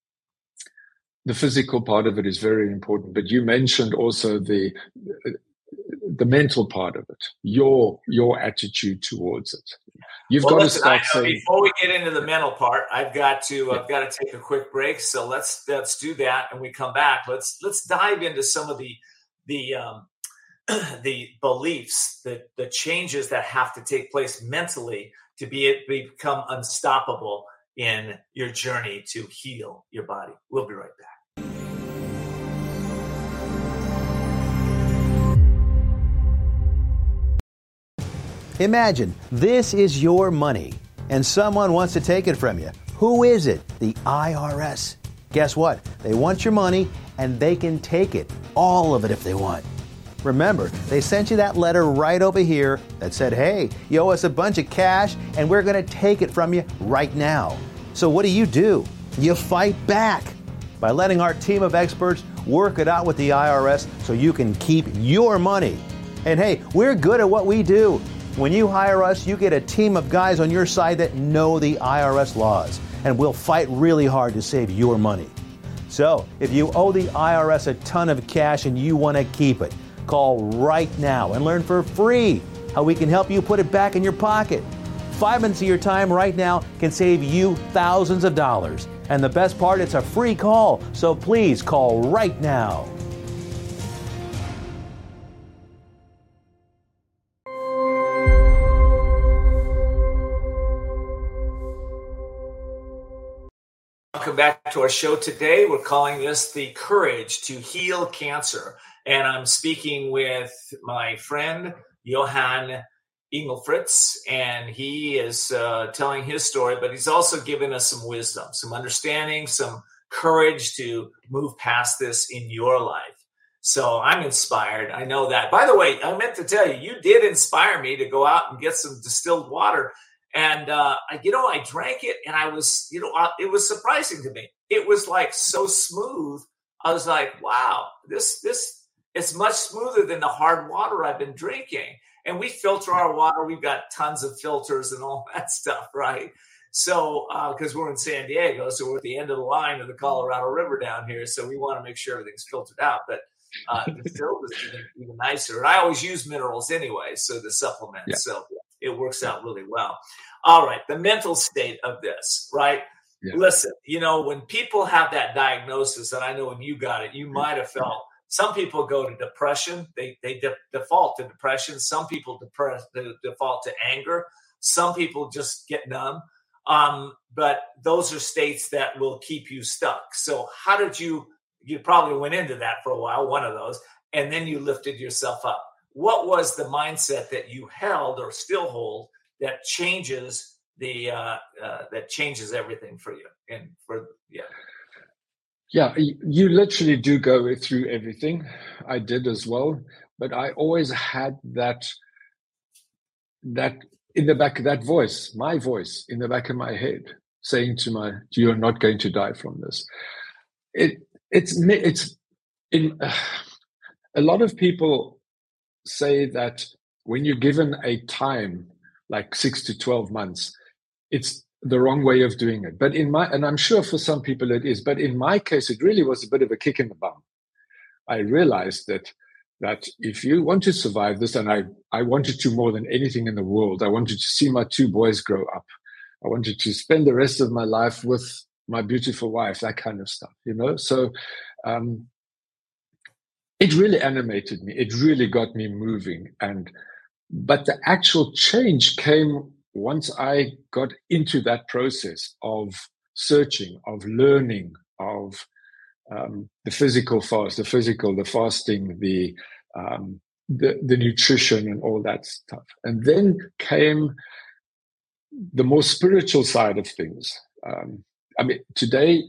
The physical part of it is very important, but you mentioned also the the mental part of it, your your attitude towards it. You've well, got listen, to start I, saying. Before we get into the mental part, I've got to I've got to take a quick break. So let's let's do that, and we come back. Let's let's dive into some of the the um, the beliefs, the the changes that have to take place mentally to be become unstoppable in your journey to heal your body. We'll be right back. Imagine this is your money and someone wants to take it from you. Who is it? The I R S. Guess what? They want your money and they can take it, all of it if they want. Remember, they sent you that letter right over here that said, hey, you owe us a bunch of cash and we're going to take it from you right now. So what do you do? You fight back by letting our team of experts work it out with the I R S so you can keep your money. And hey, we're good at what we do. When you hire us, you get a team of guys on your side that know the I R S laws, and we'll fight really hard to save your money. So, if you owe the I R S a ton of cash and you want to keep it, call right now and learn for free how we can help you put it back in your pocket. Five minutes of your time right now can save you thousands of dollars. And the best part, it's a free call, so please call right now. Welcome back to our show today. We're calling this The Courage to Heal Cancer. And I'm speaking with my friend, Johan Engelfritz, and he is uh, telling his story, but he's also giving us some wisdom, some understanding, some courage to move past this in your life. So I'm inspired. I know that. By the way, I meant to tell you, you did inspire me to go out and get some distilled water. And, uh, I, you know, I drank it and I was, you know, uh, it was surprising to me. It was like so smooth. I was like, wow, this, this is much smoother than the hard water I've been drinking. And we filter our water. We've got tons of filters and all that stuff, right? So, uh, cause we're in San Diego, so we're at the end of the line of the Colorado River down here. So we want to make sure everything's filtered out, but, uh, distilled is even, even nicer. And I always use minerals anyway, so to supplement. Yeah. So it works out really well. All right. The mental state of this, right? Yeah. Listen, you know, when people have that diagnosis, and I know when you got it, you might have felt, some people go to depression. They they de- default to depression. Some people depress, de- default to anger. Some people just get numb. Um, but those are states that will keep you stuck. So how did you, you probably went into that for a while, one of those, and then you lifted yourself up. What was the mindset that you held or still hold that changes the uh, uh, that changes everything for you. And for yeah, yeah, you literally do go through everything. I did as well, but I always had that that in the back of that voice, my voice in the back of my head, saying to my, "You're not going to die from this." It it's it's in uh, a lot of people say that when you're given a time like six to twelve months, it's the wrong way of doing it. But in my, and I'm sure for some people it is, but in my case, it really was a bit of a kick in the bum. I realized that that if you want to survive this, and I, I wanted to more than anything in the world, I wanted to see my two boys grow up. I wanted to spend the rest of my life with my beautiful wife, that kind of stuff, you know? So um, it really animated me. It really got me moving. And but the actual change came once I got into that process of searching, of learning, of um, the physical fast, the physical, the fasting, the, um, the the nutrition and all that stuff. And then came the more spiritual side of things. Um, I mean, today,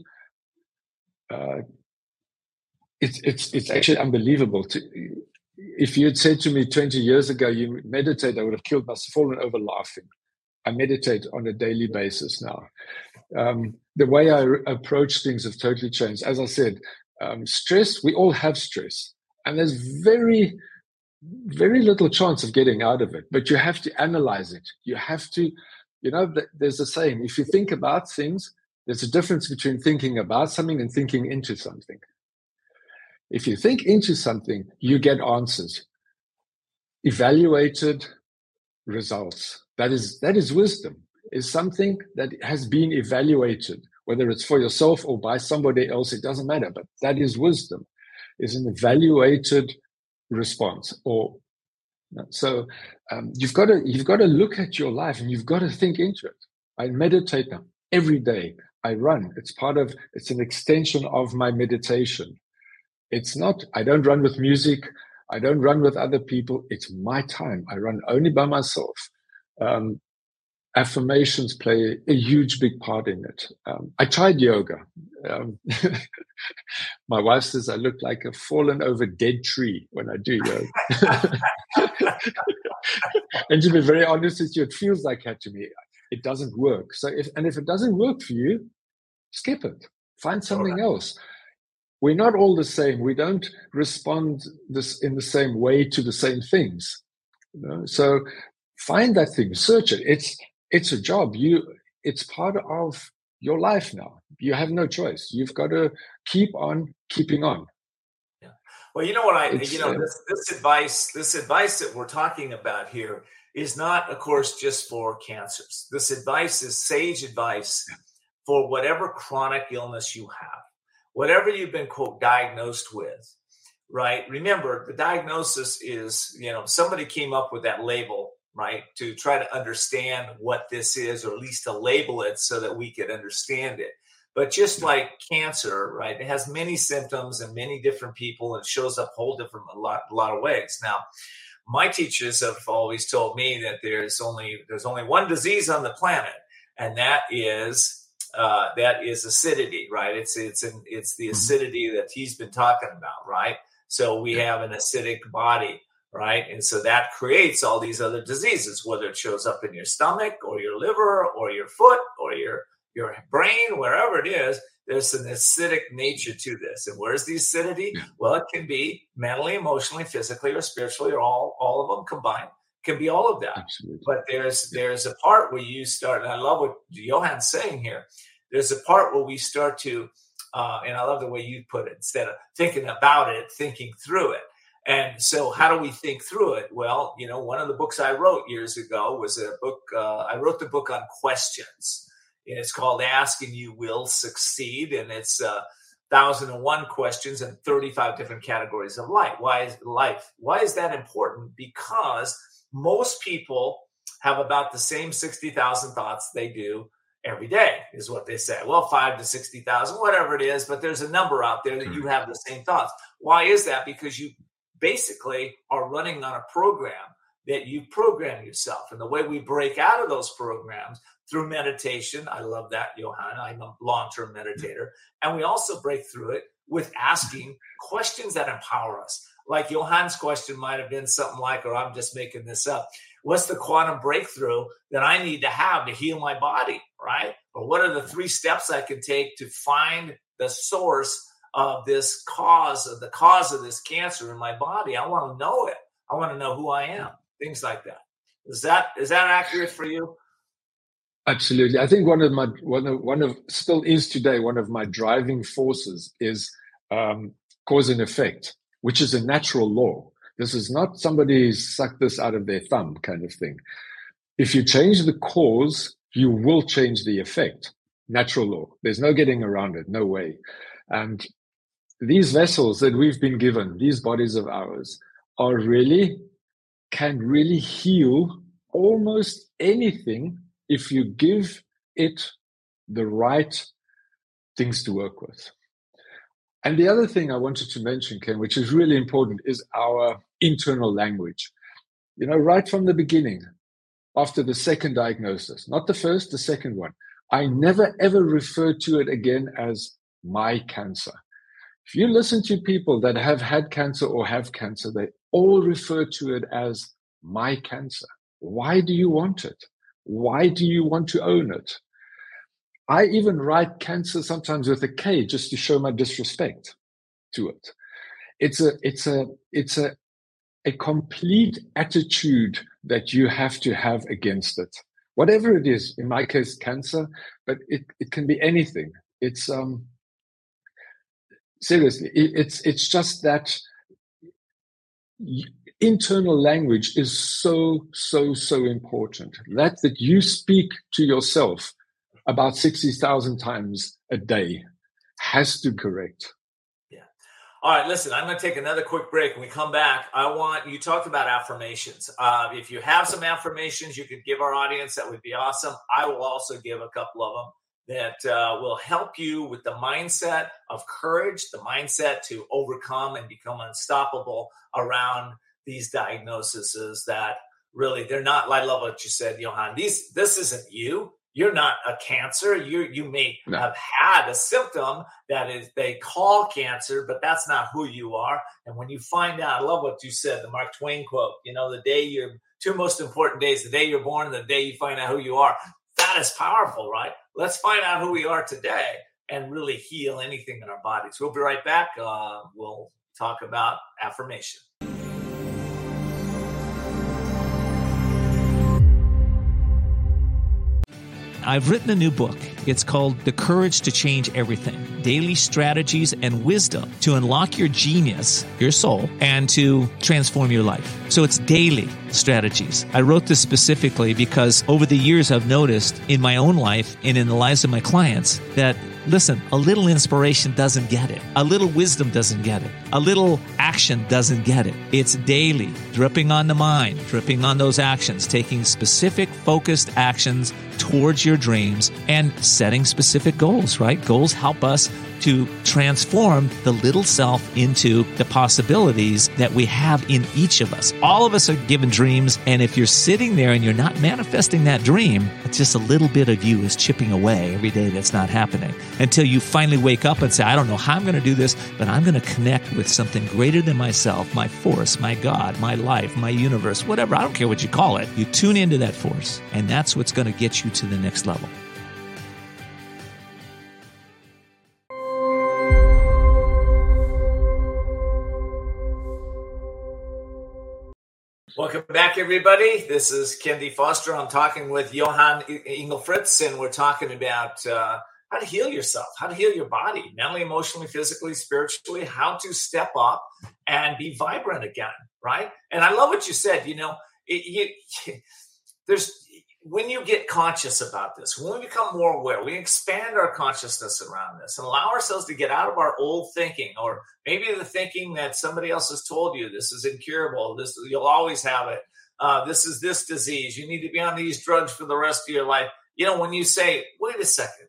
uh, it's it's it's actually unbelievable. To, if you had said to me twenty years ago, you meditate, I would have killed myself, fallen over laughing. I meditate on a daily basis now. Um, the way I re- approach things have totally changed. As I said, um, stress, we all have stress. And there's very, very little chance of getting out of it. But you have to analyze it. You have to, you know, there's a saying, if you think about things, there's a difference between thinking about something and thinking into something. If you think into something, you get answers. Evaluated results. That is that is wisdom, is something that has been evaluated, whether it's for yourself or by somebody else, it doesn't matter. But that is wisdom, is an evaluated response. Or so um, you've got to you've got to look at your life and you've got to think into it. I meditate now every day. I run. It's part of it's an extension of my meditation. It's not, I don't run with music. I don't run with other people. It's my time. I run only by myself. Um, affirmations play a huge, big part in it. Um, I tried yoga. Um, my wife says I look like a fallen over dead tree when I do yoga. And to be very honest with you, it feels like that to me. It doesn't work. So if, and if it doesn't work for you, skip it. Find something else. We're not all the same. We don't respond this in the same way to the same things. You know? So find that thing, search it. It's it's a job. You it's part of your life now. You have no choice. You've got to keep on keeping on. Yeah. Well, you know what I It's, you know uh, this this advice this advice that we're talking about here is not, of course, just for cancers. This advice is sage advice for whatever chronic illness you have. Whatever you've been, quote, diagnosed with, right? Remember, the diagnosis is, you know, somebody came up with that label, right, to try to understand what this is, or at least to label it so that we could understand it. But just like cancer, right, it has many symptoms and many different people, and shows up whole different, a lot, a lot of ways. Now, my teachers have always told me that there's only there's only one disease on the planet, and that is Uh, that is acidity, right? It's it's an, it's the acidity that he's been talking about, right? So we have an acidic body, right? And so that creates all these other diseases, whether it shows up in your stomach or your liver or your foot or your your brain, wherever it is. There's an acidic nature to this. And where's the acidity? Well, it can be mentally, emotionally, physically, or spiritually, or all all of them combined. It can be all of that. Absolutely. But there's there's a part where you start, and I love what Johan's saying here. There's a part where we start to, uh, and I love the way you put it, instead of thinking about it, thinking through it. And so how do we think through it? Well, you know, one of the books I wrote years ago was a book, uh, I wrote the book on questions. And it's called Ask and You Will Succeed. And it's uh, one thousand one questions and thirty-five different categories of life. Why is life? Why is that important? Because most people have about the same sixty thousand thoughts they do every day, is what they say. Well, five to sixty thousand, whatever it is, but there's a number out there that you have the same thoughts. Why is that? Because you basically are running on a program that you program yourself. And the way we break out of those programs through meditation, I love that, Johan. I'm a long-term meditator. And we also break through it with asking questions that empower us. Like Johan's question might have been something like, or I'm just making this up, what's the quantum breakthrough that I need to have to heal my body, right? Or what are the three steps I can take to find the source of this cause, of the cause of this cancer in my body? I want to know it. I want to know who I am. Things like that. Is that is that accurate for you? Absolutely. I think one of my one of one of still is today one of my driving forces is um, cause and effect, which is a natural law. This is not somebody sucked this out of their thumb kind of thing. If you change the cause, you will change the effect. Natural law. There's no getting around it. No way. And these vessels that we've been given, these bodies of ours, are really can really heal almost anything if you give it the right things to work with. And the other thing I wanted to mention, Ken, which is really important, is our internal language. You know, right from the beginning, after the second diagnosis, not the first, the second one, I never ever referred to it again as my cancer. If you listen to people that have had cancer or have cancer, they all refer to it as my cancer. Why do you want it? Why do you want to own it? I even write cancer sometimes with a K just to show my disrespect to it. It's a, it's a, it's a, a complete attitude that you have to have against it. Whatever it is, in my case, cancer, but it, it can be anything. It's, um, seriously, it, it's, it's just that internal language is so, so, so important. That, that you speak to yourself about sixty thousand times a day has to correct. Yeah. All right, listen, I'm going to take another quick break. When we come back, I want, you talked about affirmations. Uh, if you have some affirmations you could give our audience, that would be awesome. I will also give a couple of them that uh, will help you with the mindset of courage, the mindset to overcome and become unstoppable around these diagnoses that really, they're not, I love what you said, Johan. These, this isn't you. You're not a cancer. You you may no. have had a symptom that is they call cancer, but that's not who you are. And when you find out, I love what you said, the Mark Twain quote, you know, the day your two most important days, the day you're born and the day you find out who you are. That is powerful, right? Let's find out who we are today and really heal anything in our bodies. We'll be right back. Uh, we'll talk about affirmation. I've written a new book. It's called The Courage to Change Everything, Daily Strategies and Wisdom to Unlock Your Genius, your soul, and to transform your life. So it's daily strategies. I wrote this specifically because over the years I've noticed in my own life and in the lives of my clients that, listen, a little inspiration doesn't get it. A little wisdom doesn't get it. A little action doesn't get it. It's daily, dripping on the mind, dripping on those actions, taking specific focused actions towards your dreams and setting specific goals, right? Goals help us to transform the little self into the possibilities that we have in each of us. All of us are given dreams, and if you're sitting there and you're not manifesting that dream, it's just a little bit of you is chipping away every day that's not happening until you finally wake up and say, I don't know how I'm going to do this, but I'm going to connect with something greater than myself, my force, my God, my life, my universe, whatever. I don't care what you call it. You tune into that force, and that's what's going to get you to the next level. Welcome back, everybody. This is Ken D. Foster. I'm talking with Johan Engelfritz, and we're talking about uh, how to heal yourself, how to heal your body, mentally, emotionally, physically, spiritually, how to step up and be vibrant again, right? And I love what you said. You know, it, you, there's when you get conscious about this, when we become more aware, we expand our consciousness around this and allow ourselves to get out of our old thinking, or maybe the thinking that somebody else has told you, this is incurable, this you'll always have it, uh, this is this disease, you need to be on these drugs for the rest of your life. You know, when you say, wait a second,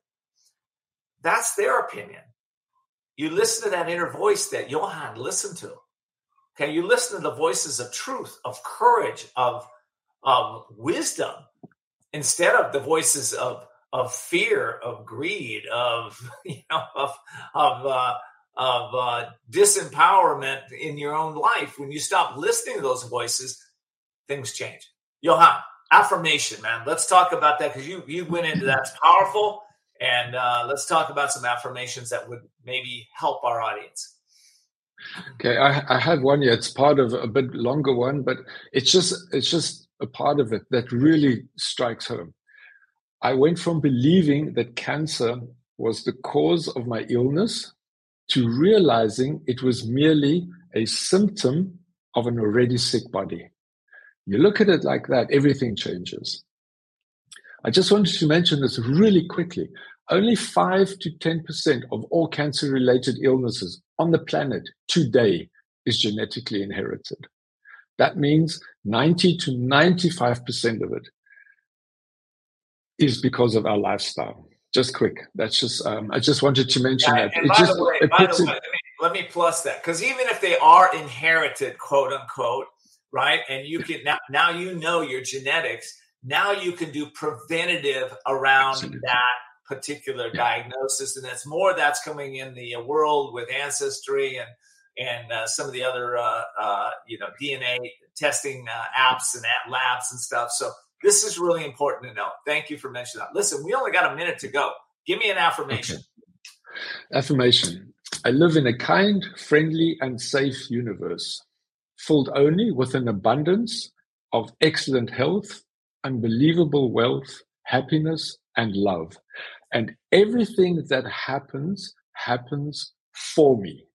that's their opinion. You listen to that inner voice that Johan listened to. Okay, you listen to the voices of truth, of courage, of, of wisdom, instead of the voices of, of fear, of greed, of, you know, of, of, uh, of uh, disempowerment in your own life. When you stop listening to those voices, things change. Johan, affirmation, man. Let's talk about that, because you, you went into that. It's powerful. And uh, let's talk about some affirmations that would maybe help our audience. Okay, I, I have one here. It's part of a bit longer one, but it's just it's just a part of it that really strikes home. I went from believing that cancer was the cause of my illness to realizing it was merely a symptom of an already sick body. You look at it like that, everything changes. I just wanted to mention this really quickly. Only five to ten percent of all cancer-related illnesses on the planet today is genetically inherited. That means ninety to ninety-five percent of it is because of our lifestyle. Just quick. That's just, um, I just wanted to mention yeah, that. And it by just, the way, it by puts the it, way let, me, let me plus that, because even if they are inherited, quote unquote, right, and you can now, now you know your genetics, now you can do preventative around Absolutely. that particular yeah. diagnosis, and that's more that's coming in the world with Ancestry and and uh, some of the other uh, uh, you know D N A testing uh, apps and labs and stuff. So this is really important to know. Thank you for mentioning that. Listen, we only got a minute to go. Give me an affirmation. Okay. Affirmation. I live in a kind, friendly, and safe universe, filled only with an abundance of excellent health, unbelievable wealth, happiness, and love. And everything that happens, happens for me.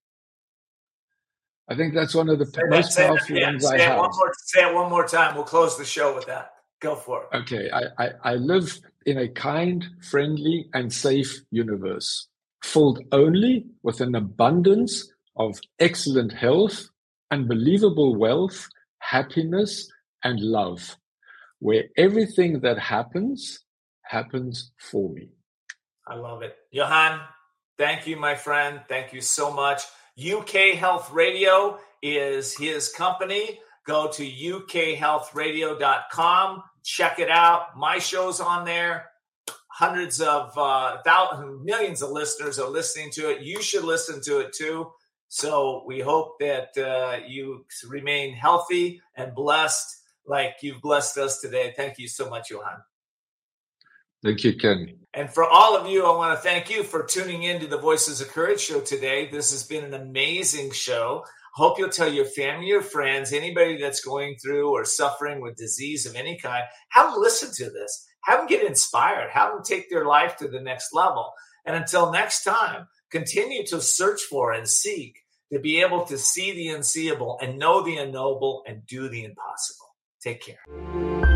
I think that's one of the say most that, powerful that, yeah, ones I say have. It one more, say it one more time. We'll close the show with that. Go for it. Okay. I, I, I live in a kind, friendly, and safe universe, filled only with an abundance of excellent health, unbelievable wealth, happiness, and love, where everything that happens, happens for me. I love it. Johan, thank you, my friend. Thank you so much. U K Health Radio is his company. Go to U K health radio dot com. Check it out. My show's on there. Hundreds of uh, thousands, millions of listeners are listening to it. You should listen to it too. So we hope that uh, you remain healthy and blessed like you've blessed us today. Thank you so much, Johan. Thank you, Ken. And for all of you, I want to thank you for tuning in to the Voices of Courage show today. This has been an amazing show. Hope you'll tell your family, your friends, anybody that's going through or suffering with disease of any kind, have them listen to this. Have them get inspired. Have them take their life to the next level. And until next time, continue to search for and seek to be able to see the unseeable and know the unknowable and do the impossible. Take care.